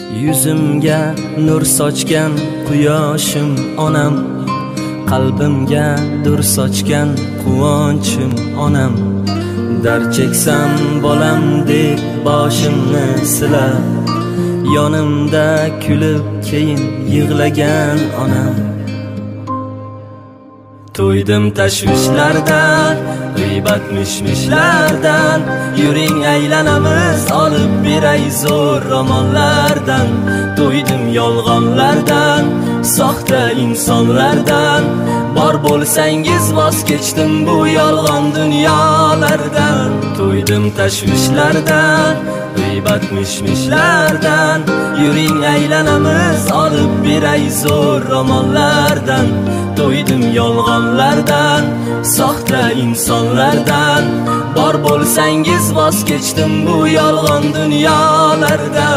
Yuzimga nur sochgan quyoshim onam, qalbimga dur sochgan quvonchim onam. Dar cheksam bolam deb boshimni silab, yonimda kulib keyin yig'lagan onam. To'ydim tashvishlardan, g'iybat mishmishlardan, yuring aylanamiz olib beray zo'r romonlardan. To'ydim yolg'onlardan, soxta insonlardan, bor bo'lsangiz voz kechdim bu yolg'on dunyolardan. To'ydim tashvishlardan, g'iybat mishmishlardan, yuring aylanamiz olib beray zo'r romonlardan. To'ydim yolg'onlardan, soxta insonlardan, bor bo'lsangiz voz kechdim bu yolg'on dunyolardan.